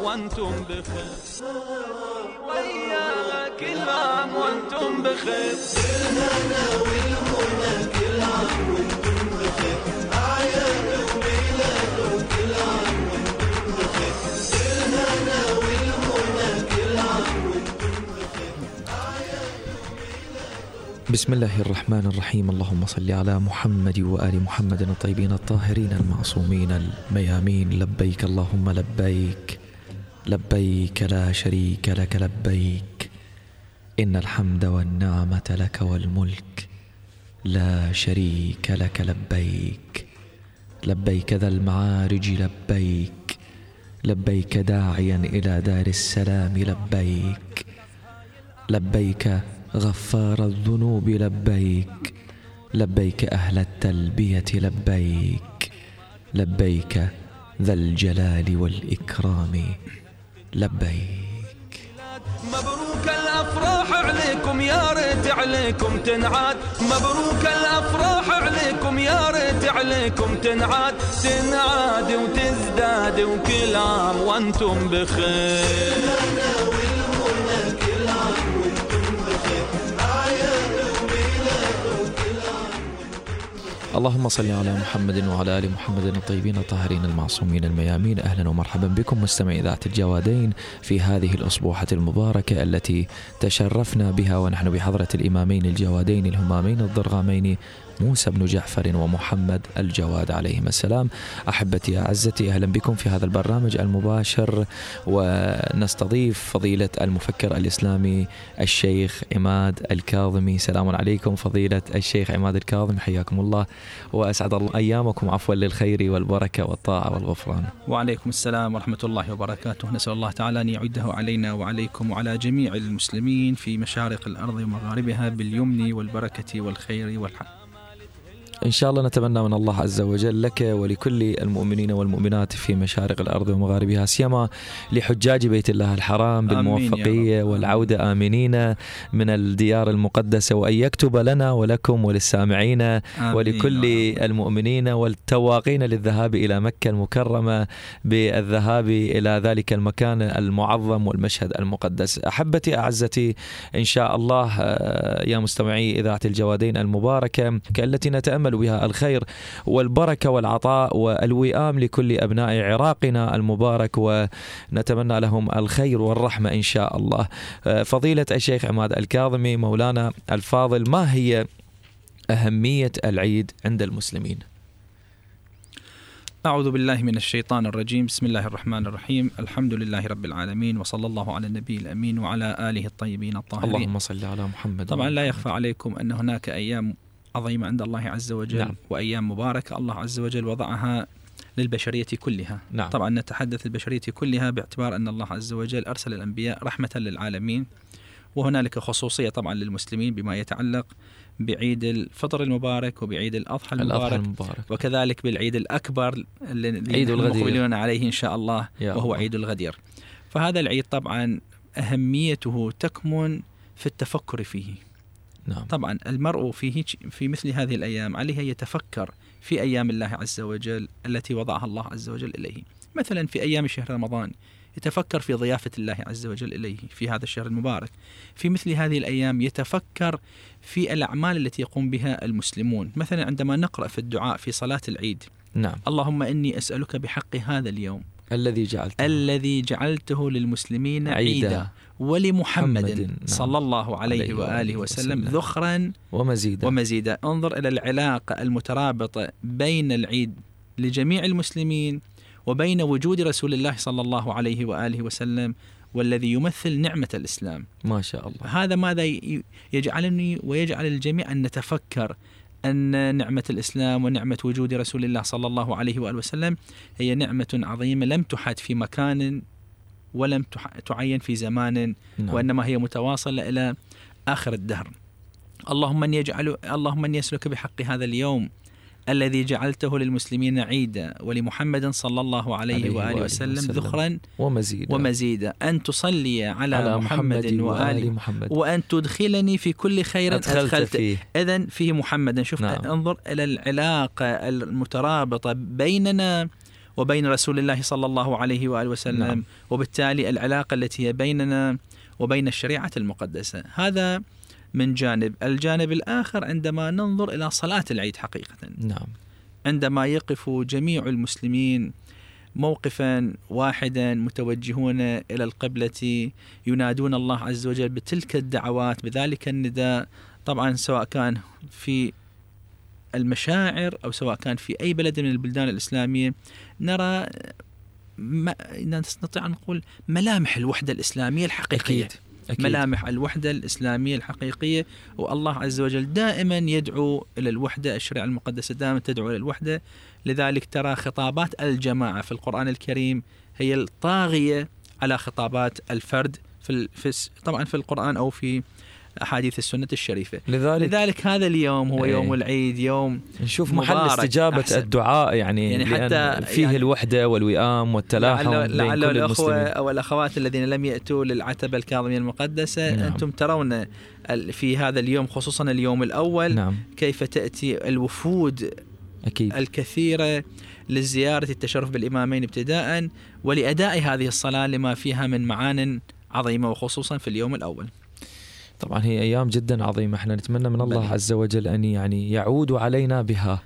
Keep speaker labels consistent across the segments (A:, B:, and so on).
A: وانتم بخير، وياها كل عام وانتم بخير،
B: الهنا والمنى كل عام وانتم بخير، أعياد وميلاد كل عام وانتم بخير، الهنا والمنى كل عام وانتم بخير، أعياد وميلاد.
C: بسم الله الرحمن الرحيم. اللهم صل على محمد وآل محمد الطيبين الطاهرين المعصومين الميامين. لبيك اللهم لبيك، لبيك لا شريك لك لبيك، إن الحمد والنعمة لك والملك لا شريك لك لبيك. لبيك ذا المعارج لبيك، لبيك داعيا إلى دار السلام لبيك، لبيك غفار الذنوب لبيك، لبيك أهل التلبية لبيك، لبيك ذا الجلال والإكرام لبيك.
A: مبروك الأفراح عليكم، يا ريت عليكم تنعاد، مبروك الأفراح عليكم، يا ريت عليكم تنعاد، تنعاد وتزداد وكل عام وانتم بخير.
C: اللهم صل على محمد وعلى آل محمد الطيبين الطاهرين المعصومين الميامين. أهلا ومرحبا بكم مستمعي إذاعة الجوادين في هذه الأصبوحة المباركة التي تشرفنا بها ونحن بحضرة الإمامين الجوادين الهمامين الضرغامين موسى بن جعفر ومحمد الجواد عليهما السلام. أحبتي أعزتي، أهلا بكم في هذا البرنامج المباشر، ونستضيف فضيلة المفكر الإسلامي الشيخ عماد الكاظمي. سلام عليكم فضيلة الشيخ عماد الكاظمي، حياكم الله وأسعد الله أيامكم عفوا للخير والبركة والطاعة والغفران.
D: وعليكم السلام ورحمة الله وبركاته. نسأل الله تعالى أن يعده علينا وعليكم وعلى جميع المسلمين في مشارق الأرض ومغاربها باليمن والبركة والخير والحق.
C: إن شاء الله نتمنى من الله عز وجل لك ولكل المؤمنين والمؤمنات في مشارق الأرض ومغاربها، سيما لحجاج بيت الله الحرام بالموفقية والعودة آمنين من الديار المقدسة، وأن يكتب لنا ولكم وللسامعين ولكل المؤمنين والتواقين للذهاب إلى مكة المكرمة بالذهاب إلى ذلك المكان المعظم والمشهد المقدس. أحبتي أعزتي، إن شاء الله يا مستمعي إذاعة الجوادين المباركة التي نتأمل بها الخير والبركة والعطاء والوئام لكل أبناء عراقنا المبارك، ونتمنى لهم الخير والرحمة إن شاء الله. فضيلة الشيخ عماد الكاظمي مولانا الفاضل، ما هي أهمية العيد عند المسلمين؟
D: أعوذ بالله من الشيطان الرجيم. بسم الله الرحمن الرحيم. الحمد لله رب العالمين، وصلى الله على النبي الأمين وعلى آله الطيبين الطاهرين.
C: اللهم صل على محمد.
D: طبعا لا يخفى عليكم أن هناك أيام عظيمة عند الله عز وجل.
C: نعم.
D: وأيام مباركة الله عز وجل وضعها للبشرية كلها.
C: نعم.
D: طبعا نتحدث البشرية كلها باعتبار أن الله عز وجل أرسل الأنبياء رحمة للعالمين، وهنالك خصوصية طبعا للمسلمين بما يتعلق بعيد الفطر المبارك وبعيد الأضحى المبارك، وكذلك بالعيد الأكبر الذي مقبلون عليه إن شاء الله وهو عيد الغدير. فهذا العيد طبعا أهميته تكمن في التفكر فيه.
C: نعم.
D: طبعا المرء في مثل هذه الأيام عليه يتفكر في أيام الله عز وجل التي وضعها الله عز وجل إليه. مثلا في أيام شهر رمضان يتفكر في ضيافة الله عز وجل إليه في هذا الشهر المبارك. في مثل هذه الأيام يتفكر في الأعمال التي يقوم بها المسلمون. مثلا عندما نقرأ في الدعاء في صلاة العيد:
C: نعم،
D: اللهم إني أسألك بحق هذا اليوم الذي جعلته للمسلمين عيدا ولمحمد صلى الله عليه وآله وسلم ذخرا ومزيدا. انظر إلى العلاقة المترابطة بين العيد لجميع المسلمين وبين وجود رسول الله صلى الله عليه وآله وسلم والذي يمثل نعمة الإسلام.
C: ما شاء الله.
D: هذا ماذا يجعلني ويجعل الجميع أن نتفكر أن نعمة الإسلام ونعمة وجود رسول الله صلى الله عليه وآله وسلم هي نعمة عظيمة لم تحد في مكان ولم تعين في زمان. نعم. وإنما هي متواصلة إلى آخر الدهر. اللهم أن يسلك بحق هذا اليوم الذي جعلته للمسلمين عيدا ولمحمد صلى الله عليه وآله وسلم ذخرا ومزيدا أن تصلي على محمد وآل محمد وأن تدخلني في كل خير أدخلت فيه. إذن فيه محمد. شوف. نعم. انظر إلى العلاقة المترابطة بيننا وبين رسول الله صلى الله عليه وآله وسلم.
C: نعم.
D: وبالتالي العلاقة التي هي بيننا وبين الشريعة المقدسة. هذا من جانب. الجانب الآخر عندما ننظر إلى صلاة العيد حقيقة،
C: نعم،
D: عندما يقف جميع المسلمين موقفا واحدا متوجهون إلى القبلة ينادون الله عز وجل بتلك الدعوات بذلك النداء، طبعا سواء كان في المشاعر أو سواء كان في أي بلد من البلدان الإسلامية، نرى نستطيع أن نقول ملامح الوحدة الإسلامية الحقيقية.
C: أكيد.
D: ملامح الوحدة الإسلامية الحقيقية، والله عز وجل دائما يدعو إلى الوحدة، الشريعة المقدسة دائما تدعو إلى الوحدة. لذلك ترى خطابات الجماعة في القرآن الكريم هي الطاغية على خطابات الفرد طبعا في القرآن أو في أحاديث السنة الشريفة. لذلك هذا اليوم هو يوم العيد، يوم
C: نشوف محل استجابة أحسن. الدعاء يعني حتى فيه يعني الوحدة والوئام والتلاحم
D: لعل كل الأخوة أو الأخوات الذين لم يأتوا للعتبة الكاظمية المقدسة. نعم. أنتم ترون في هذا اليوم خصوصا اليوم الأول.
C: نعم.
D: كيف تأتي الوفود
C: أكيد.
D: الكثيرة للزيارة التشرف بالإمامين ابتداء ولأداء هذه الصلاة لما فيها من معان عظيمة، وخصوصا في اليوم الأول.
C: طبعا هي أيام جدا عظيمة، احنا نتمنى من الله عز وجل أن يعني يعود علينا بها،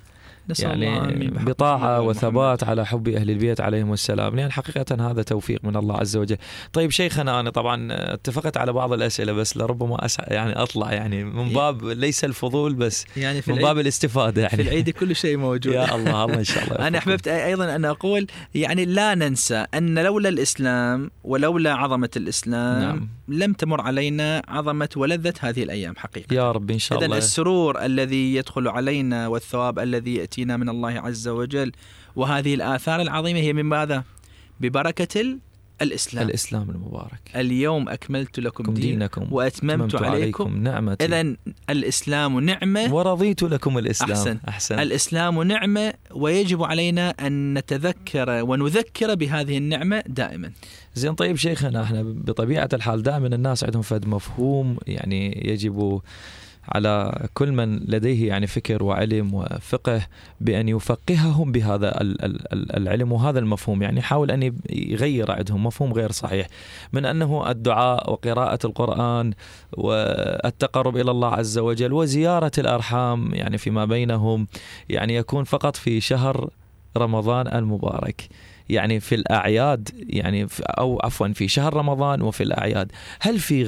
C: يعني بطاعة وثبات على حب أهل البيت عليهم السلام، لأن حقيقة هذا توفيق من الله عز وجل. طيب شيخنا، أنا طبعا اتفقت على بعض الأسئلة بس لربما يعني أطلع يعني من باب ليس الفضول بس
D: يعني
C: من باب الاستفادة. يعني
D: في العيد كل شيء موجود.
C: يا الله إن شاء الله.
D: أنا أحببت أيضا أن أقول يعني لا ننسى أن لولا الإسلام ولولا عظمة الإسلام
C: نعم.
D: لم تمر علينا عظمة ولذة هذه الأيام حقيقة.
C: يا رب إن شاء الله.
D: إذن السرور الذي يدخل علينا والثواب الذي يأتينا من الله عز وجل وهذه الآثار العظيمة هي من ماذا؟ ببركة الإسلام
C: المبارك.
D: اليوم أكملت لكم دينكم وأتممت عليكم
C: نعمتي.
D: إذن الإسلام نعمة
C: ورضيت لكم الإسلام.
D: أحسن. الإسلام نعمة ويجب علينا أن نتذكر ونذكر بهذه النعمة دائما.
C: زين. طيب شيخنا، احنا بطبيعة الحال دائما الناس عندهم فد مفهوم، يعني يجب على كل من لديه يعني فكر وعلم وفقه بأن يفقههم بهذا العلم وهذا المفهوم، يعني يحاول أن يغير عندهم مفهوم غير صحيح من أنه الدعاء وقراءة القرآن والتقرب إلى الله عز وجل وزيارة الأرحام يعني فيما بينهم يعني يكون فقط في شهر رمضان المبارك، يعني في الأعياد، يعني أو عفوا في شهر رمضان وفي الأعياد. هل في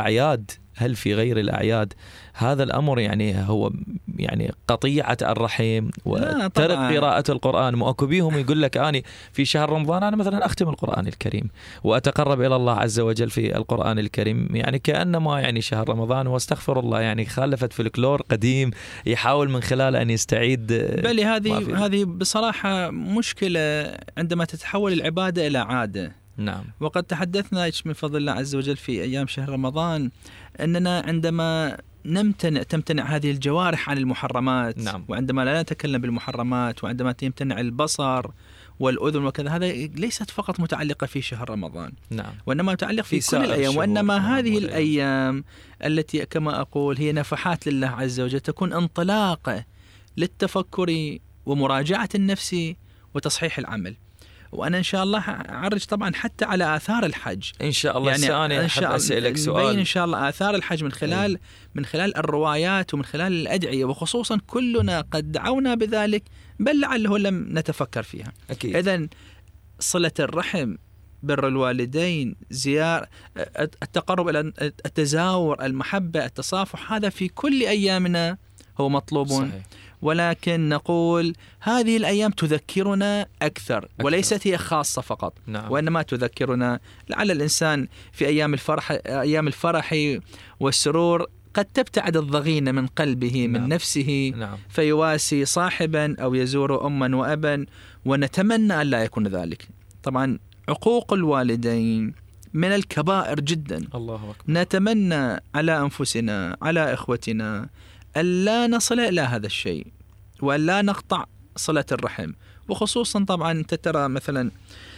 C: غير الأعياد هذا الأمر يعني هو يعني قطيعة الرحم وترك قراءة القرآن؟ مؤكد بيهم يقول لك أنا في شهر رمضان أنا مثلا أختم القرآن الكريم وأتقرب إلى الله عز وجل في القرآن الكريم، يعني كأنما يعني شهر رمضان واستغفر الله يعني خالفت فلكلور قديم يحاول من خلاله أن يستعيد.
D: بل هذه بصراحة مشكلة عندما تتحول العبادة إلى عادة.
C: نعم.
D: وقد تحدثنا من فضل الله عز وجل في أيام شهر رمضان أننا عندما تمتنع هذه الجوارح عن المحرمات.
C: نعم.
D: وعندما لا نتكلم بالمحرمات وعندما يمتنع البصر والأذن وكذا، هذا ليست فقط متعلقة في شهر رمضان.
C: نعم.
D: وإنما متعلق في كل الأيام، وإنما هذه الأيام التي كما أقول هي نفحات لله عز وجل تكون انطلاقة للتفكر ومراجعة النفس وتصحيح العمل. وأنا إن شاء الله أعرج طبعا حتى على آثار الحج
C: إن شاء الله. يعني
D: إن شاء الله نبين إن شاء الله آثار الحج من خلال الروايات ومن خلال الأدعية، وخصوصا كلنا قد دعونا بذلك بل لعله لم نتفكر فيها. إذن صلة الرحم، بر الوالدين، زيارة، التقرب إلى التزاور، المحبة، التصافح، هذا في كل أيامنا هو مطلوب.
C: صحيح.
D: ولكن نقول هذه الأيام تذكرنا أكثر وليست هي خاصة فقط.
C: نعم.
D: وإنما تذكرنا لعل الإنسان في أيام الفرح والسرور قد تبتعد الضغينة من قلبه.
C: نعم.
D: من نفسه.
C: نعم.
D: فيواسي صاحبا أو يزور أما وأبا، ونتمنى أن لا يكون ذلك. طبعا عقوق الوالدين من الكبائر جدا.
C: الله أكبر.
D: نتمنى على أنفسنا على إخوتنا ألا نصل إلى هذا الشيء وألا نقطع صلة الرحم. وخصوصا طبعا ترى مثلا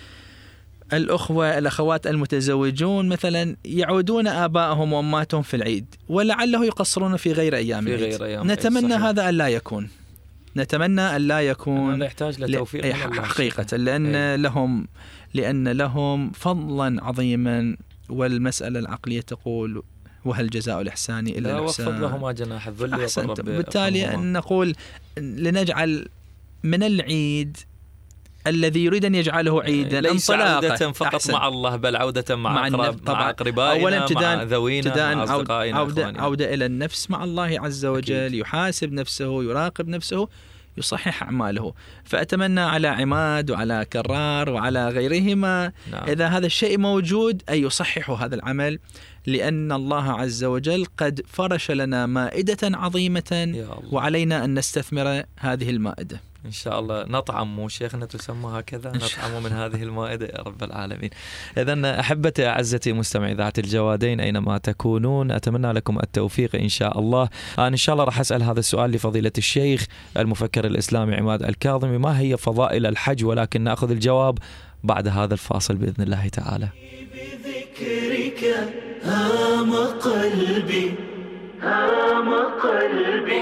D: الأخوات المتزوجون مثلا يعودون آبائهم وأماتهم في العيد ولعله يقصرون في غير أيام العيد. نتمنى صحيح. هذا ألا يكون. نتمنى أن لا يكون
C: يحتاج لتوفيق
D: حقيقة، لأن لهم فضلا عظيما، والمسألة العقلية تقول وهل جزاء الإحسان إلا الإحسان،
C: وخفض لهما جناح الذل وقل رب
D: بالتالي أن نقول لنجعل من العيد الذي يريد أن يجعله عيدا
C: ليس عودة فقط مع الله، بل عودة مع أقربائنا، مع ذوينا، مع أصدقائنا،
D: عودة إلى النفس مع الله عز وجل. أكيد. يحاسب نفسه، يراقب نفسه، يصحح أعماله. فأتمنى على عماد وعلى كرار وعلى غيرهما إذا هذا الشيء موجود أن يصححوا هذا العمل، لأن الله عز وجل قد فرش لنا مائدة عظيمة وعلينا أن نستثمر هذه المائدة.
C: إن شاء الله نطعم، شيخنا تسمى هكذا، نطعم من هذه المائدة يا رب العالمين. إذن أحبتي أعزتي مستمعي إذاعة الجوادين أينما تكونون، أتمنى لكم التوفيق إن شاء الله. أنا إن شاء الله راح أسأل هذا السؤال لفضيلة الشيخ المفكر الإسلامي عماد الكاظمي، ما هي فضائل الحج؟ ولكن نأخذ الجواب بعد هذا الفاصل بإذن الله تعالى.
B: بذكرك هام قلبي، هام قلبي،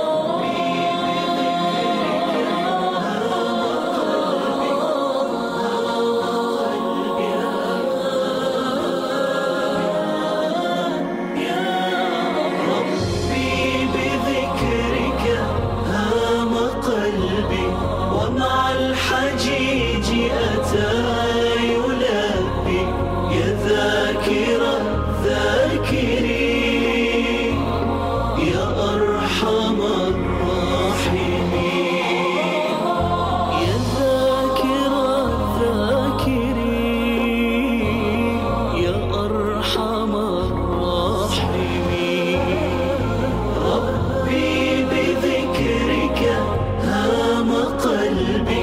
B: ومع الحجيج أتى يلبي، يا ذاكر الذاكرين، يا أرحم الراحمين، يا ذاكر الذاكرين، يا أرحم الراحمين. ربي بذكرك هام قلبي،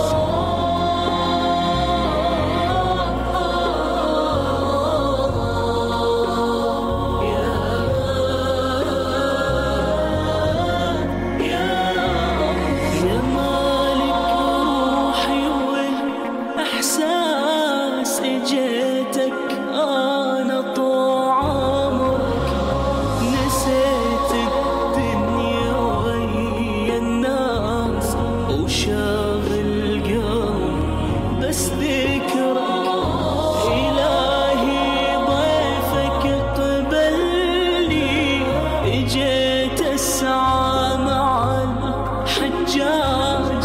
B: يا مالك روحي والإحساس، اجيتك أنا طول عمرك، نسيت الدنيا ويا الناس وشاغل قلبي بس ذكرك، إلهي ضيفك قبلني، اجيت الساعة مع الحجاج،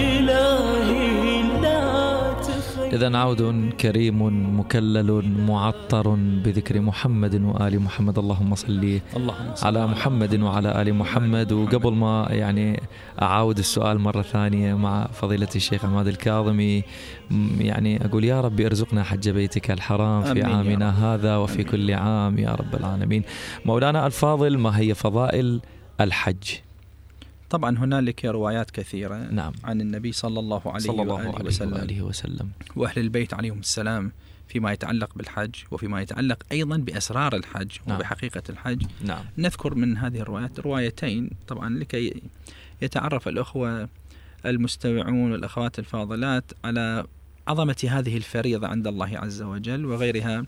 B: إلهي لا تخيل.
C: إذن عود كريم مكلل معطر بذكر محمد وآل محمد، اللهم صل على محمد وعلى آل محمد. وقبل ما يعني أعاود السؤال مرة ثانية مع فضيلة الشيخ عماد الكاظمي، يعني أقول يا رب ارزقنا حج بيتك الحرام في عامنا هذا وفي كل عام يا رب العالمين. مولانا الفاضل، ما هي فضائل الحج؟
D: طبعا هنالك روايات كثيرة
C: نعم.
D: عن النبي صلى الله عليه وآله وسلم وأهل البيت عليهم السلام فيما يتعلق بالحج، وفيما يتعلق أيضا بأسرار الحج وبحقيقة الحج.
C: نعم.
D: نذكر من هذه الروايات روايتين طبعا لكي يتعرف الأخوة المستمعون والأخوات الفاضلات على عظمة هذه الفريضة عند الله عز وجل وغيرها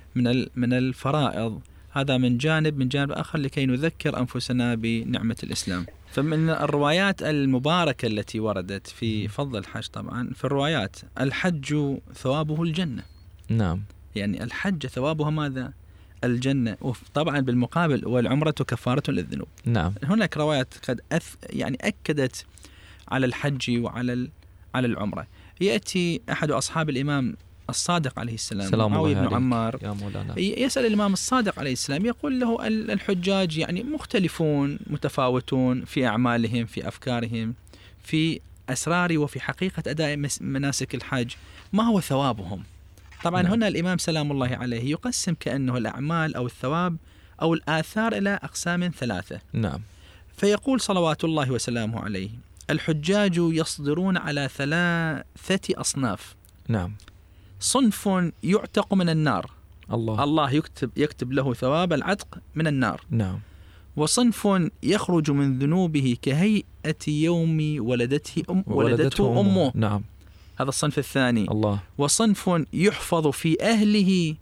D: من الفرائض. هذا من جانب آخر لكي نذكر أنفسنا بنعمة الإسلام. فمن الروايات المباركة التي وردت في فضل الحج، طبعا في الروايات الحج ثوابه الجنة.
C: نعم.
D: يعني الحج ثوابها ماذا؟ الجنة. وطبعا بالمقابل والعمرة كفارة للذنوب.
C: نعم.
D: هناك روايات قد يعني أكدت على الحج وعلى العمرة. يأتي أحد أصحاب الإمام الصادق عليه السلام، معاوية بن عمار، يسأل الإمام الصادق عليه السلام، يقول له الحجاج يعني مختلفون متفاوتون في أعمالهم، في أفكارهم، في أسرار وفي حقيقة أداء مناسك الحج، ما هو ثوابهم؟ طبعا نعم. هنا الإمام سلام الله عليه يقسم كأنه الأعمال أو الثواب أو الآثار إلى أقسام ثلاثة.
C: نعم.
D: فيقول صلوات الله وسلامه عليه: الحجاج يصدرون على 3 أصناف.
C: نعم.
D: صنف يعتق من النار، الله يكتب له ثواب العتق من النار.
C: نعم.
D: وصنف يخرج من ذنوبه كهيئة يوم ولدته أمه.
C: نعم.
D: هذا الصنف الثاني.
C: الله.
D: وصنف يحفظ في أهله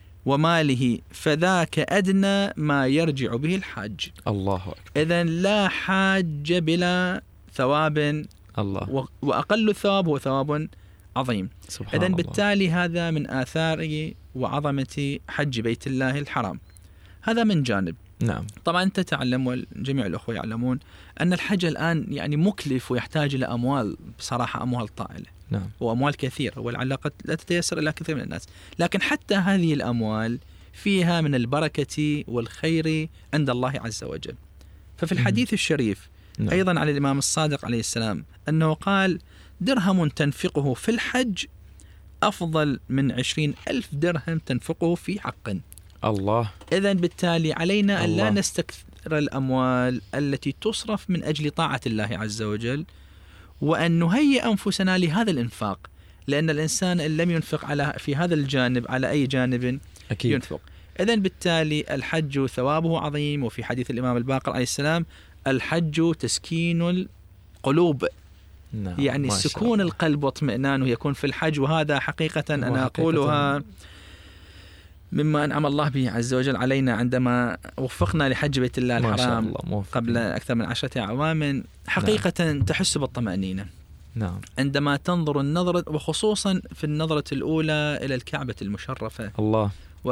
D: وماله، فذاك أدنى ما يرجع به الحاج.
C: الله أكبر.
D: إذن لا حاج بلا ثواب
C: الله،
D: وأقل الثواب هو ثواب عظيم. إذن بالتالي هذا من آثار وعظمة حج بيت الله الحرام. هذا من جانب.
C: نعم.
D: طبعا أنت تعلم والجميع الأخوة يعلمون أن الحج الآن يعني مكلف ويحتاج إلى أموال، بصراحة أموال طائلة.
C: نعم.
D: وأموال كثيرة، والعلاقة لا تتيسر إلى كثير من الناس، لكن حتى هذه الأموال فيها من البركة والخير عند الله عز وجل. ففي الحديث الشريف
C: نعم.
D: أيضا على الإمام الصادق عليه السلام أنه قال: درهم تنفقه في الحج أفضل من 20,000 درهم تنفقه في حق
C: الله.
D: إذن بالتالي علينا أن لا نستكثر الأموال التي تصرف من أجل طاعة الله عز وجل، وأن نهيئ أنفسنا لهذا الإنفاق، لأن الإنسان إن لم ينفق في هذا الجانب على أي جانب
C: أكيد
D: ينفق. إذن بالتالي الحج ثوابه عظيم. وفي حديث الإمام الباقر عليه السلام: الحج تسكين القلوب.
C: نعم.
D: يعني سكون القلب واطمئنانه يكون في الحج. وهذا حقيقة أنا أقولها مما أنعم الله به عز وجل علينا عندما وفقنا لحج بيت الله الحرام قبل أكثر من 10 أعوام. حقيقة نعم. تحس بالطمأنينة.
C: نعم.
D: عندما تنظر النظرة، وخصوصا في النظرة الأولى إلى الكعبة المشرفة،
C: الله،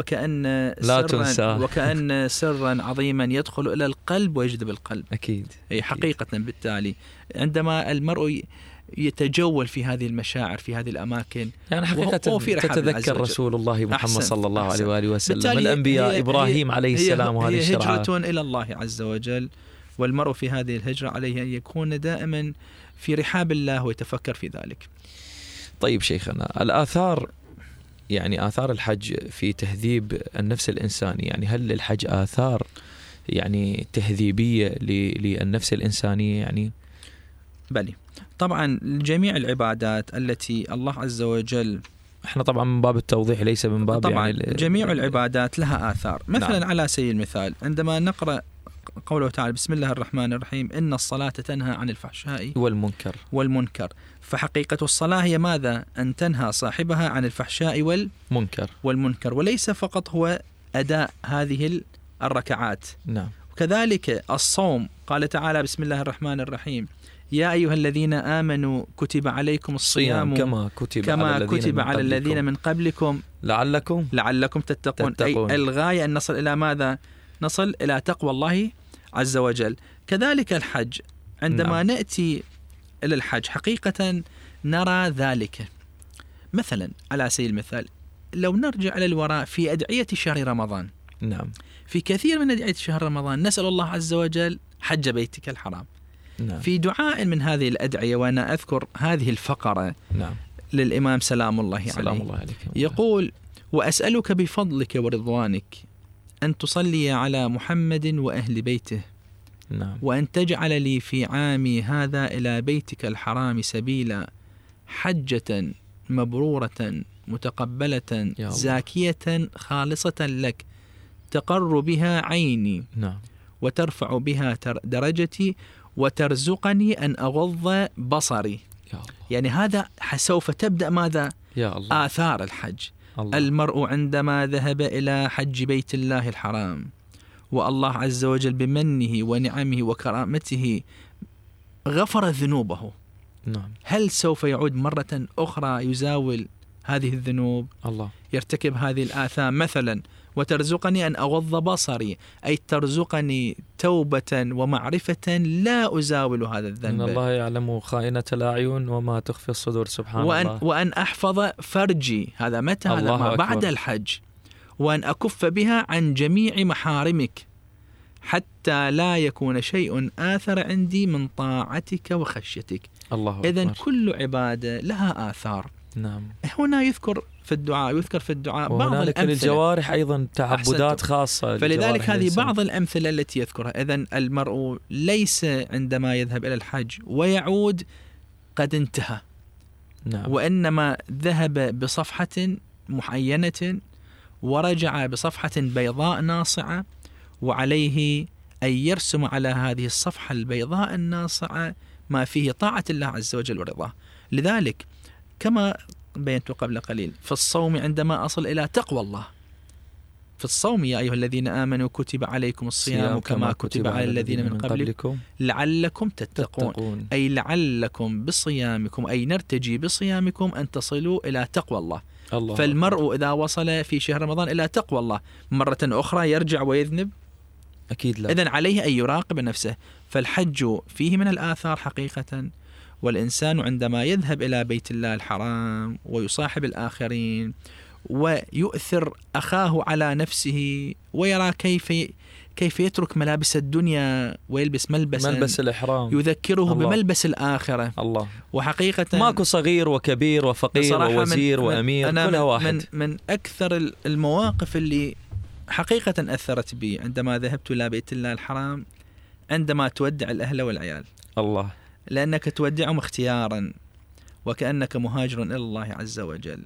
D: وكأن سرا عظيما يدخل إلى القلب ويجذب القلب.
C: أكيد.
D: أي حقيقة. بالتالي عندما المرء يتجول في هذه المشاعر في هذه الأماكن،
C: يعني حقيقة تتذكر رسول الله محمد صلى الله عليه وآله وسلم، الأنبياء إبراهيم عليه السلام، وهذه
D: الشرعات. هي هجرة إلى الله عز وجل، والمرء في هذه الهجرة عليه أن يكون دائما في رحاب الله ويتفكر في ذلك.
C: طيب شيخنا، الآثار، يعني آثار الحج في تهذيب النفس الإنساني، يعني هل للحج آثار يعني تهذيبية للنفس الإنسانية؟ يعني
D: بلي طبعا جميع العبادات التي الله عز وجل،
C: احنا طبعا من باب التوضيح ليس من باب
D: طبعا
C: يعني
D: جميع العبادات لها آثار. مثلا
C: نعم.
D: على سبيل المثال عندما نقرأ قوله تعالى: بسم الله الرحمن الرحيم: إن الصلاة تنهى عن الفحشاء والمنكر. فحقيقة الصلاة هي ماذا؟ أن تنهى صاحبها عن الفحشاء والمنكر، وليس فقط هو أداء هذه الركعات.
C: نعم.
D: وكذلك الصوم، قال تعالى: بسم الله الرحمن الرحيم: يا أيها الذين آمنوا كتب عليكم الصيام
C: كما كتب
D: على الذين من قبلكم لعلكم تتقون. أي الغاية أن نصل إلى ماذا؟ نصل إلى تقوى الله عز وجل. كذلك الحج، عندما
C: نعم.
D: نأتي إلى الحج حقيقة نرى ذلك. مثلا على سبيل المثال لو نرجع إلى الوراء في أدعية شهر رمضان،
C: نعم،
D: في كثير من أدعية شهر رمضان نسأل الله عز وجل حج بيتك الحرام.
C: نعم.
D: في دعاء من هذه الأدعية، وأنا أذكر هذه الفقرة
C: نعم.
D: للإمام سلام الله عليه، يقول: وأسألك بفضلك ورضوانك أن تصلي على محمد وأهل بيته،
C: نعم.
D: وأن تجعل لي في عامي هذا إلى بيتك الحرام سبيلا، حجة مبرورة متقبلة زاكية خالصة لك، تقر بها عيني،
C: نعم.
D: وترفع بها درجتي، وترزقني أن أغض بصري.
C: يا الله.
D: يعني هذا سوف تبدأ ماذا؟
C: يا الله.
D: آثار الحج.
C: الله.
D: المرء عندما ذهب إلى حج بيت الله الحرام، والله عز وجل بمنه ونعمه وكرامته غفر ذنوبه،
C: نعم.
D: هل سوف يعود مرة أخرى يزاول هذه الذنوب؟
C: الله.
D: يرتكب هذه الآثام. مثلا: وترزقني أن أغض بصري، أي ترزقني توبة ومعرفة لا أزاول هذا الذنب.
C: إن الله يعلم خائنة الأعين وما تخفي الصدور، سبحان الله.
D: وأن أحفظ فرجي، هذا متى؟ هذا ما بعد الحج. وأن أكف بها عن جميع محارمك، حتى لا يكون شيء آثر عندي من طاعتك وخشيتك.
C: الله.
D: إذن كل عبادة لها آثار.
C: نعم.
D: هنا يذكر في الدعاء بعض الأمثلة.
C: الجوارح أيضا تعبدات خاصة،
D: فلذلك هذه بعض الأمثلة التي يذكرها. إذن المرء ليس عندما يذهب إلى الحج ويعود قد انتهى،
C: نعم.
D: وإنما ذهب بصفحة معينة ورجع بصفحة بيضاء ناصعة، وعليه أن يرسم على هذه الصفحة البيضاء الناصعة ما فيه طاعة الله عز وجل ورضاه. لذلك كما بينت قبل قليل في الصوم، عندما أصل إلى تقوى الله في الصوم يا أيها الذين آمنوا كتب عليكم الصيام كما كتب على الذين من قبلكم لعلكم تتقون. أي لعلكم بصيامكم، أي نرتجي بصيامكم أن تصلوا إلى تقوى الله. فالمرء إذا وصل في شهر رمضان إلى تقوى الله مرة أخرى يرجع ويذنب؟
C: أكيد لا.
D: إذن عليه أن يراقب نفسه. فالحج فيه من الآثار حقيقة، والإنسان عندما يذهب إلى بيت الله الحرام ويصاحب الآخرين ويؤثر أخاه على نفسه ويرى كيف يترك ملابس الدنيا ويلبس
C: ملبس الإحرام
D: يذكره بملبس الآخرة.
C: الله.
D: وحقيقة
C: ماكو صغير وكبير وفقير ووزير وأمير، كلها واحد.
D: من أكثر المواقف اللي حقيقة أثرت بي عندما ذهبت إلى بيت الله الحرام، عندما تودع الأهل والعيال.
C: الله.
D: لأنك تودعهم اختيارا وكأنك مهاجر إلى الله عز وجل.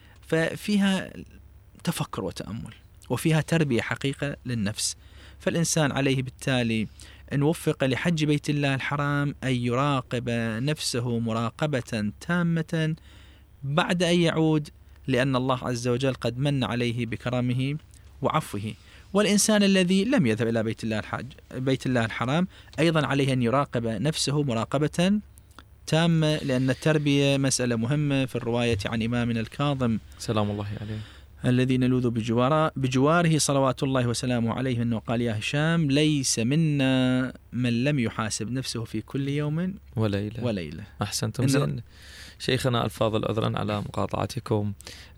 D: ففيها تفكر وتأمل، وفيها تربية حقيقة للنفس. فالإنسان عليه بالتالي أن وفق لحج بيت الله الحرام أن يراقب نفسه مراقبة تامة بعد أن يعود، لأن الله عز وجل قد من عليه بكرمه وعفوه. والإنسان الذي لم يذهب إلى بيت الله الحرام أيضا عليه أن يراقب نفسه مراقبة تامة، لأن التربية مسألة مهمة. في الرواية عن إمامنا الكاظم
C: سلام الله عليه
D: الذي نلوذ بجواره صلوات الله وسلامه عليه أنه قال: يا هشام، ليس منا من لم يحاسب نفسه في كل يوم وليلة.
C: أحسنتم. زين شيخنا الفاضل، عذرا على مقاطعتكم،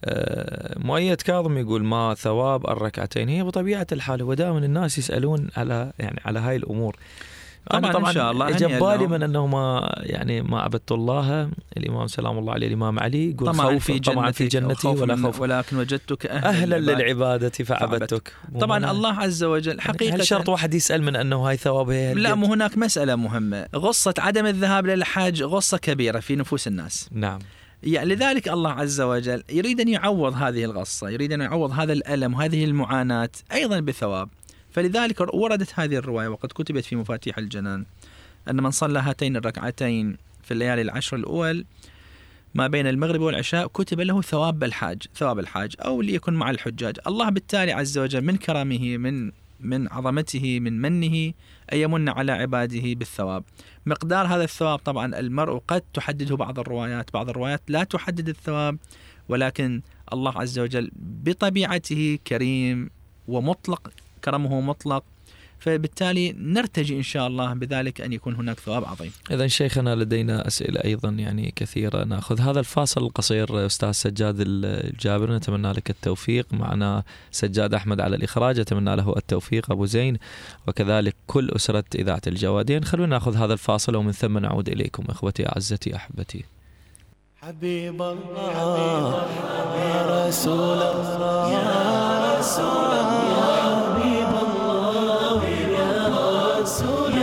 C: مؤيد كاظم يقول: ما ثواب الركعتين؟ هي بطبيعة الحال ودائما الناس يسألون على هاي الأمور. طبعا إن شاء الله جبالي من أنه ما عبدت الله. الإمام سلام الله عليه الإمام علي يقول: خوفي طبعا في جنتي ولا خوف،
D: ولكن وجدتك
C: أهلا للعبادة فعبدتك.
D: طبعا الله عز وجل حقيقة،
C: هل شرط واحد يسأل من أنه هاي ثوابها؟
D: لا، مو هناك مسألة مهمة. غصة عدم الذهاب للحج غصة كبيرة في نفوس الناس.
C: نعم.
D: يعني لذلك الله عز وجل يريد أن يعوض هذه الغصة، يريد أن يعوض هذا الألم وهذه المعاناة أيضا بثواب. فلذلك وردت هذه الرواية وقد كتبت في مفاتيح الجنان أن من صلى هاتين الركعتين في الليالي العشر الأول ما بين المغرب والعشاء كتب له ثواب الحاج أو ليكن مع الحجاج. الله بالتالي عز وجل من كرمه من عظمته من منه أن يمن على عباده بالثواب. مقدار هذا الثواب طبعا المرء قد تحدده بعض الروايات لا تحدد الثواب، ولكن الله عز وجل بطبيعته كريم ومطلق، كرمه مطلق، فبالتالي نرتجي إن شاء الله بذلك أن يكون هناك ثواب عظيم.
C: إذن شيخنا لدينا أسئلة أيضا كثيرة. نأخذ هذا الفاصل القصير. أستاذ سجاد الجابر نتمنى لك التوفيق، معنا سجاد أحمد على الإخراج أتمنى له التوفيق، أبو زين، وكذلك كل أسرة إذاعة الجوادين. خلونا نأخذ هذا الفاصل ومن ثم نعود إليكم إخوتي أعزتي أحبتي.
B: حبيب الله يا رسول الله يا رسول الله حبيب الله يا رسول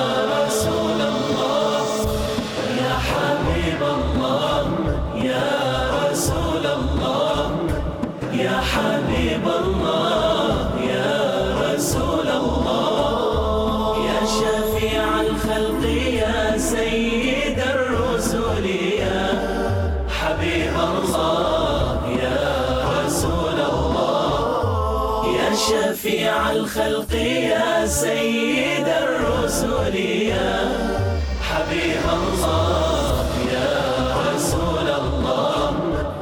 B: الله يا حبيب الله يا رسول الله يا حبيب الله يا رسول الله يا شفيع الخلق يا سيد الرسل يا حبيب الله يا رسول الله يا شفيع الخلق يا سيد الرسل يا حبيب الله يا رسول الله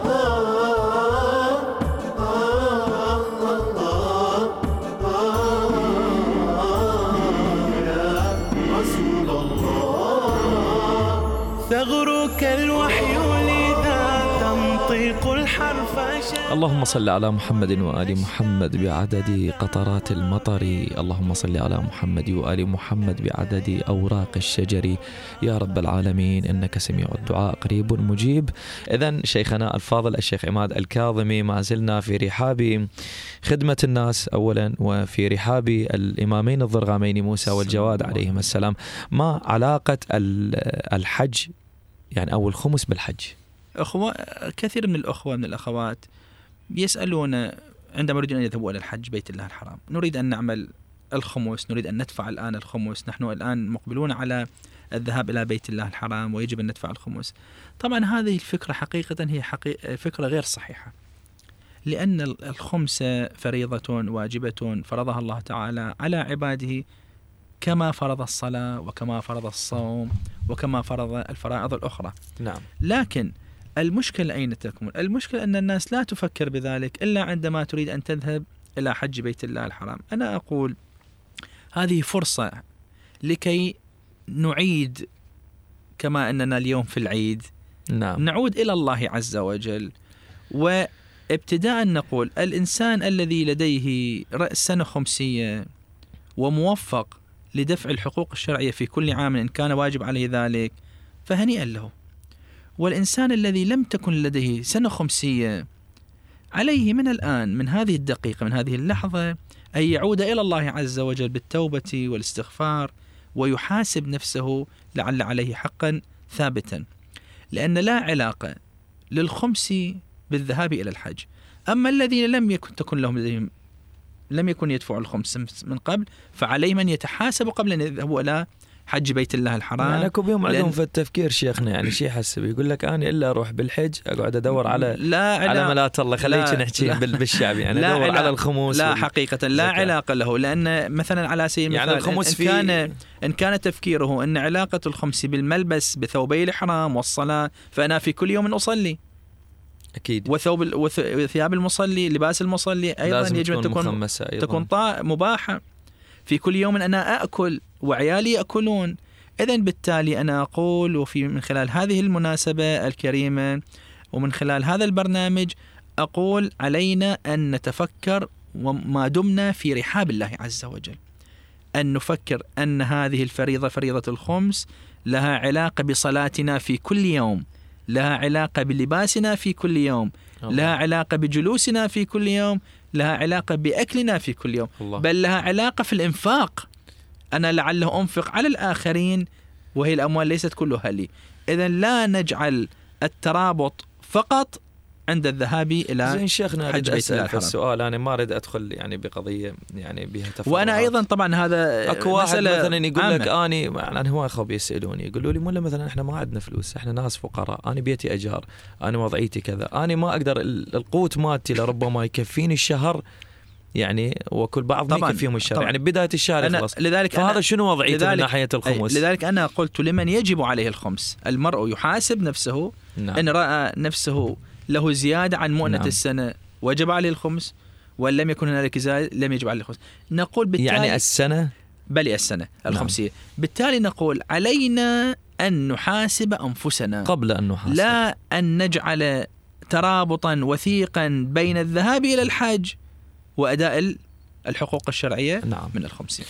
B: يا رسول الله ثغرك الوحي
C: اللهم صل على محمد وآل محمد بعدد قطرات المطر، اللهم صل على محمد وآل محمد بعدد أوراق الشجر يا رب العالمين إنك سميع الدعاء قريب مجيب. إذن شيخنا الفاضل الشيخ عماد الكاظمي، ما زلنا في رحاب خدمة الناس أولا وفي رحاب الإمامين الضرغامين موسى والجواد عليهم السلام. ما علاقة الحج أو الخمس بالحج؟
D: كثير من الأخوة من الأخوات يسألون عندما يريدون أن يذهبوا إلى الحج بيت الله الحرام، نريد أن نعمل الخمس، نريد أن ندفع الآن الخمس، نحن الآن مقبلون على الذهاب إلى بيت الله الحرام ويجب أن ندفع الخمس. طبعا هذه الفكرة حقيقة هي فكرة غير صحيحة، لأن الخمس فريضة واجبة فرضها الله تعالى على عباده، كما فرض الصلاة وكما فرض الصوم وكما فرض الفرائض الأخرى.
C: نعم.
D: لكن المشكلة أين تكمن؟ المشكلة أن الناس لا تفكر بذلك إلا عندما تريد أن تذهب إلى حج بيت الله الحرام. أنا أقول هذه فرصة لكي نعيد، كما أننا اليوم في العيد،
C: نعم،
D: نعود إلى الله عز وجل. وابتداء نقول الإنسان الذي لديه رأس سنة خمسية وموفق لدفع الحقوق الشرعية في كل عام إن كان واجب عليه ذلك فهنيئا له. والإنسان الذي لم تكن لديه سنة خمسية عليه من الآن، من هذه الدقيقة، من هذه اللحظة، أن يعود إلى الله عز وجل بالتوبة والاستغفار ويحاسب نفسه لعل عليه حقا ثابتا، لأن لا علاقة للخمس بالذهاب إلى الحج. أما الذين لم يكن يدفعوا الخمس من قبل فعليهم أن يتحاسبوا قبل أن يذهبوا إلى حج بيت الله الحرام.
C: يعني أكو بيوم عندهم في التفكير شيخنا، يعني شيء حسب يقول لك أنا إلا أروح بالحج أقعد أدور على ملات الله، خليك نحكي بالشعب، يعني أدور على الخموس.
D: لا حقيقة لا علاقة له، لأن مثلا على سبيل المثال
C: يعني الخمس
D: إن كان تفكيره أن علاقة الخمس بالملبس بثوبي الإحرام والصلاة، فأنا في كل يوم أصلي
C: أكيد،
D: وثياب المصلي، لباس المصلي أيضا يجب أن تكون مباحة. في كل يوم أنا أأكل وعيالي يأكلون. إذن بالتالي أنا أقول، من خلال هذه المناسبة الكريمة ومن خلال هذا البرنامج أقول علينا أن نتفكر وما دمنا في رحاب الله عز وجل، أن نفكر أن هذه الفريضة، فريضة الخمس، لها علاقة بصلاتنا في كل يوم، لها علاقة بلباسنا في كل يوم، لها علاقة بجلوسنا في كل يوم، لها علاقة بأكلنا في كل يوم، بل لها علاقة في الإنفاق. أنا لعله أنفق على الآخرين وهي الأموال ليست كلها لي. إذن لا نجعل الترابط فقط عند الذهاب إلى حج بيت الله الحرام.
C: السؤال أنا ما أريد أدخل يعني بقضية يعني بها تفاوضات،
D: وأنا أيضا طبعا هذا
C: أكو واحد مثلا يقول لك أنا هو أخوي يسألوني يقولوا لي مولا مثلا إحنا ما عندنا فلوس، إحنا ناس فقراء، أنا بيتي أجار، أنا وضعيتي كذا، أنا ما أقدر القوت مالتي لربما يكفيني الشهر يعني، وكل بعض ما يكفيهم الشهر يعني بداية الشهر يخلص. فهذا شنو وضعيته من ناحية الخمس؟
D: لذلك أنا قلت لمن يجب عليه الخمس، المرء يحاسب نفسه.
C: نعم.
D: إن رأى نفسه له زيادة عن مؤنة
C: نعم.
D: السنة وجب عليه الخمس، وإن لم يكن هنالك زيادة لم يجب عليه الخمس. نقول بالتالي
C: يعني السنة
D: الخمسية.
C: نعم.
D: بالتالي نقول علينا أن نحاسب أنفسنا
C: قبل أن نحاسب،
D: لا أن نجعل ترابطا وثيقا بين الذهاب إلى الحج وأداء الحقوق الشرعية.
C: نعم.
D: من الخمسين.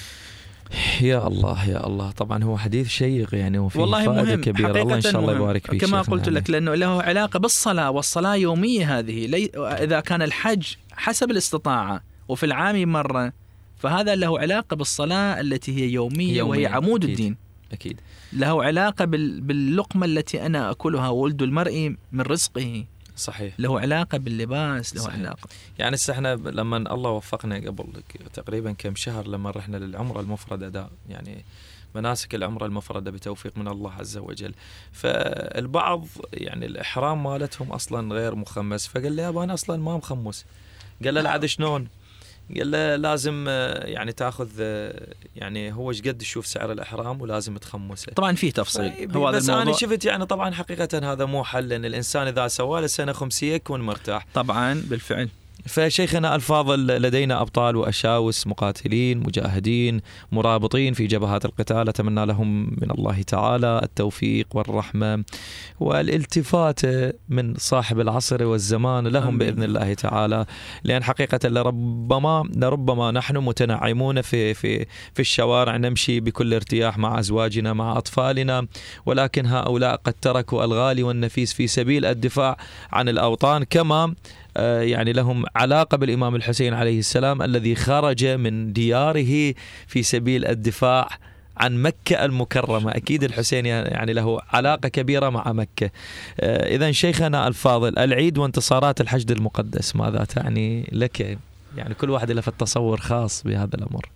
C: يا الله يا الله، طبعا هو حديث شيق يعني وفيه
D: والله
C: فائدة كبيرة، الله إن شاء الله يبارك فيك
D: كما قلت لك، لأنه له علاقة بالصلاة، والصلاة يومية هذه. إذا كان الحج حسب الاستطاعة وفي العام مرة، فهذا له علاقة بالصلاة التي هي يومية وهي عمود
C: أكيد.
D: الدين.
C: أكيد.
D: له علاقة باللقمة التي أنا أكلها، ولد المرء من رزقه.
C: صحيح.
D: له علاقة باللباس، له صحيح. علاقة.
C: يعني احنا لما الله وفقنا قبل تقريبا كم شهر لما رحنا للعمرة المفردة، ده يعني مناسك العمرة المفردة بتوفيق من الله عز وجل، فالبعض يعني الإحرام مالتهم أصلا غير مخمس، فقال لي أبا أنا أصلا ما مخمس. قال له العاد شلون؟ قال له لازم يعني تاخذ يعني هو ايش قد تشوف سعر الإحرام ولازم تخمسه.
D: طبعا فيه تفصيل
C: هو بس أنا شفت يعني طبعا حقيقة هذا مو حل، لأن الإنسان إذا سوى له سنة خمسية يكون مرتاح.
D: طبعا بالفعل.
C: فشيخنا الفاضل لدينا أبطال وأشاوس مقاتلين مجاهدين مرابطين في جبهات القتال، أتمنى لهم من الله تعالى التوفيق والرحمة والالتفات من صاحب العصر والزمان لهم بإذن الله تعالى، لأن حقيقة لربما نحن متنعمون في الشوارع نمشي بكل ارتياح مع أزواجنا مع أطفالنا، ولكن هؤلاء قد تركوا الغالي والنفيس في سبيل الدفاع عن الأوطان، كما يعني لهم علاقة بالإمام الحسين عليه السلام الذي خرج من دياره في سبيل الدفاع عن مكة المكرمة. أكيد الحسين يعني له علاقة كبيرة مع مكة. إذن شيخنا الفاضل، العيد وانتصارات الحشد المقدس ماذا تعني لك؟ يعني كل واحد له تصور خاص بهذا الأمر.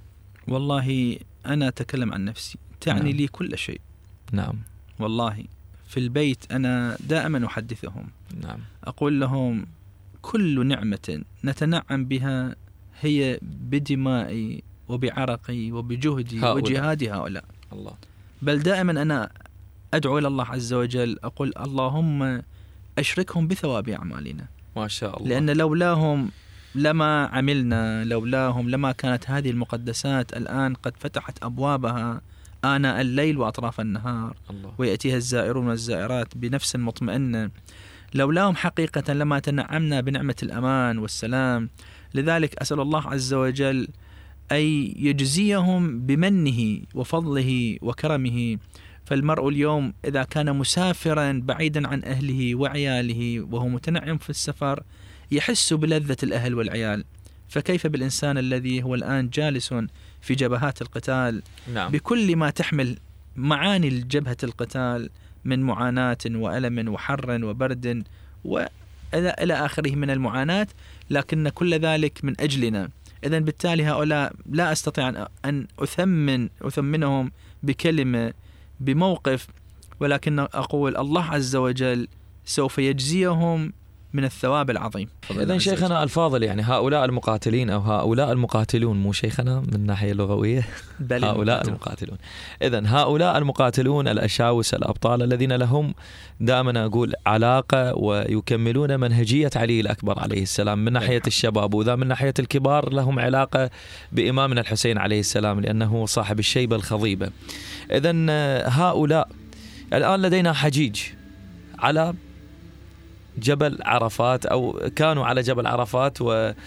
D: والله أنا أتكلم عن نفسي، تعني
C: نعم.
D: لي كل شيء.
C: نعم.
D: والله في البيت أنا دائما أحدثهم.
C: نعم.
D: أقول لهم كل نعمة نتنعم بها هي بدمائي وبعرقي وبجهدي وجهاد هؤلاء.
C: الله.
D: بل دائما أنا أدعو إلى الله عز وجل، أقول اللهم أشركهم بثواب أعمالنا.
C: ما شاء الله.
D: لأن لولاهم لما عملنا، لولاهم لما كانت هذه المقدسات الآن قد فتحت أبوابها آناء الليل وأطراف النهار.
C: الله.
D: ويأتيها الزائرون والزائرات بنفس مطمئنة. لولاهم حقيقة لما تنعمنا بنعمة الأمان والسلام. لذلك أسأل الله عز وجل أن يجزيهم بمنه وفضله وكرمه. فالمرء اليوم إذا كان مسافرا بعيدا عن أهله وعياله وهو متنعم في السفر يحس بلذة الأهل والعيال، فكيف بالإنسان الذي هو الآن جالس في جبهات القتال؟
C: نعم.
D: بكل ما تحمل معاني جبهة القتال من معاناة وألم وحر وبرد وإلى آخره من المعاناة، لكن كل ذلك من أجلنا. إذن بالتالي هؤلاء لا أستطيع أن أثمنهم بكلمة بموقف، ولكن أقول الله عز وجل سوف يجزيهم من الثواب العظيم.
C: إذن شيخنا الفاضل، يعني هؤلاء المقاتلين أو هؤلاء المقاتلون، مو شيخنا من الناحية اللغوية، هؤلاء المقاتلون. إذن هؤلاء المقاتلون الأشاوس الأبطال الذين لهم دائما أقول علاقة ويكملون منهجية علي الأكبر عليه السلام من ناحية الشباب، وذا من ناحية الكبار لهم علاقة بإمامنا الحسين عليه السلام لأنه صاحب الشيبة الخضيبة. إذن هؤلاء الآن لدينا حجيج على جبل عرفات أو كانوا على جبل عرفات،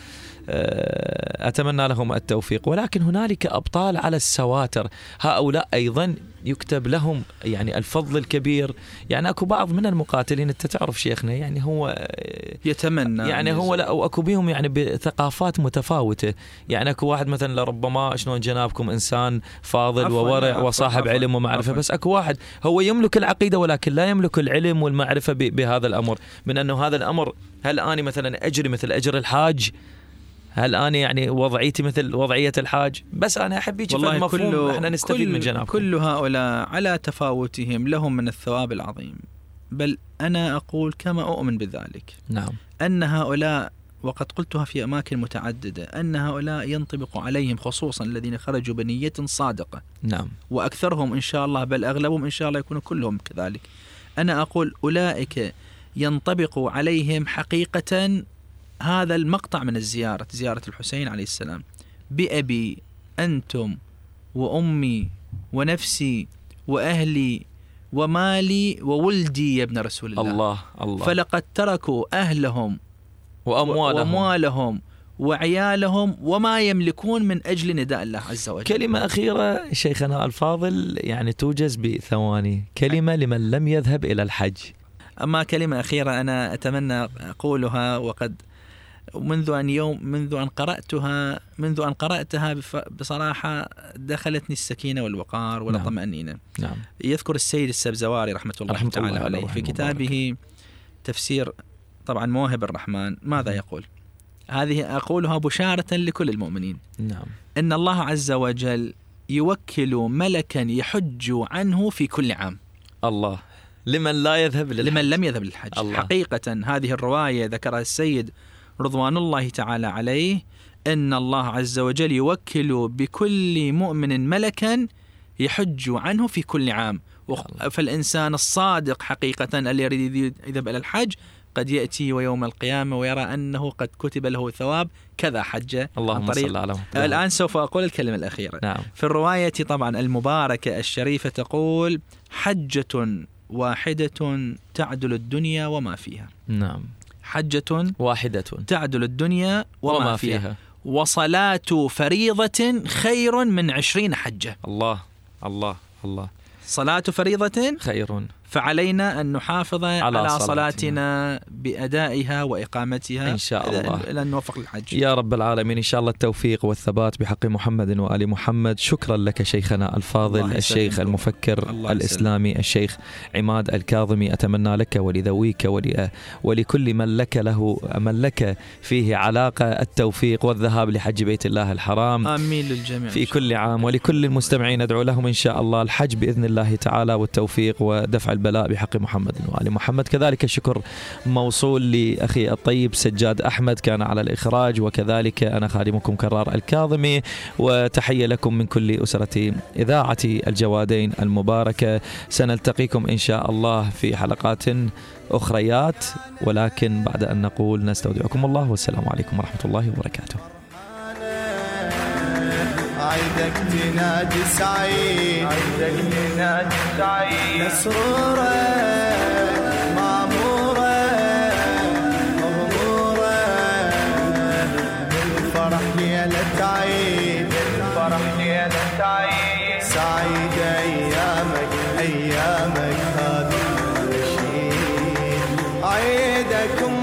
C: وأتمنى لهم التوفيق. ولكن هنالك أبطال على السواتر، هؤلاء أيضا يكتب لهم يعني الفضل الكبير. يعني أكو بعض من المقاتلين أنت تعرف شيخنا يعني هو
D: يتمنى
C: يعني هو لا، وأكو بيهم يعني بثقافات متفاوتة. يعني أكو واحد مثلا لربما شلون جنابكم إنسان فاضل وورع وصاحب علم ومعرفة، بس أكو واحد هو يملك العقيدة ولكن لا يملك العلم والمعرفة بهذا الأمر، من أنه هذا الأمر هل أنا مثلا أجري مثل أجر الحاج؟ هل أنا يعني وضعيتي مثل وضعية الحاج؟ بس أنا أحب يجي في المفهوم احنا نستفيد من جنابكم.
D: كل هؤلاء على تفاوتهم لهم من الثواب العظيم. بل أنا أقول كما أؤمن بذلك.
C: نعم.
D: أن هؤلاء، وقد قلتها في أماكن متعددة، أن هؤلاء ينطبق عليهم خصوصا الذين خرجوا بنية صادقة.
C: نعم.
D: وأكثرهم إن شاء الله بل أغلبهم إن شاء الله يكونوا كلهم كذلك. أنا أقول أولئك ينطبق عليهم حقيقة هذا المقطع من زيارة الحسين عليه السلام. بأبي أنتم وأمي ونفسي وأهلي ومالي وولدي يا ابن رسول الله.
C: الله.
D: فلقد تركوا أهلهم وأموالهم وعيالهم وما يملكون من أجل نداء الله عز وجل.
C: كلمة أخيرة شيخنا الفاضل يعني توجز بثواني، كلمة لمن لم يذهب إلى الحج.
D: أما كلمة أخيرة أنا أتمنى أقولها، وقد منذ أن قرأتها بصراحة دخلتني السكينة والوقار والطمأنينة.
C: نعم.
D: يذكر السيد السبزواري رحمة الله تعالى عليه في كتابه تفسير طبعا موهب الرحمن ماذا يقول؟ هذه أقولها بشارة لكل المؤمنين.
C: نعم.
D: إن الله عز وجل يوكل ملكا يحج عنه في كل عام.
C: الله. لمن لم يذهب للحج.
D: الله. حقيقة هذه الرواية ذكرها السيد رضوان الله تعالى عليه، إن الله عز وجل يوكل بكل مؤمن ملكا يحج عنه في كل عام. فالإنسان الصادق حقيقة اللي يريد يذهب إلى الحج قد يأتي ويوم القيامة ويرى أنه قد كتب له ثواب كذا حجة.
C: اللهم صل على محمد.
D: الآن سوف أقول الكلمة الأخيرة.
C: نعم.
D: في الرواية طبعا المباركة الشريفة تقول: حجة واحدة تعدل الدنيا وما فيها.
C: نعم.
D: حجة
C: واحدة
D: تعدل الدنيا وما فيها. وصلاة فريضة خير من 20 حجة.
C: الله الله الله.
D: صلاة فريضة
C: خير،
D: فعلينا أن نحافظ على صلاتنا بأدائها وإقامتها
C: إن شاء الله
D: إلى أن نوفق للحج
C: يا رب العالمين. إن شاء الله التوفيق والثبات بحق محمد وآل محمد. شكرا لك شيخنا الفاضل الشيخ المفكر الإسلامي الشيخ عماد الكاظمي. أتمنى لك ولذويك ولكل من لك فيه علاقة التوفيق والذهاب لحج بيت الله الحرام.
D: آمين للجميع
C: في كل عام. ولكل المستمعين أدعو لهم إن شاء الله الحج بإذن الله تعالى والتوفيق ودفع البلاء بحق محمد وآل محمد. كذلك الشكر موصول لأخي الطيب سجاد أحمد كان على الإخراج، وكذلك أنا خادمكم كرار الكاظمي، وتحية لكم من كل أسرة إذاعة الجوادين المباركة. سنلتقيكم إن شاء الله في حلقات أخريات، ولكن بعد أن نقول نستودعكم الله والسلام عليكم ورحمة الله وبركاته.
B: عيدك تنادي سعيد، عيدك تنادي سعيد، مسرورة معمورة مغمورة بالفرح ليلة عيد، بالفرح ليلة عيد، سعيدة أيامك أيامك هذا الرشيد، عيدكم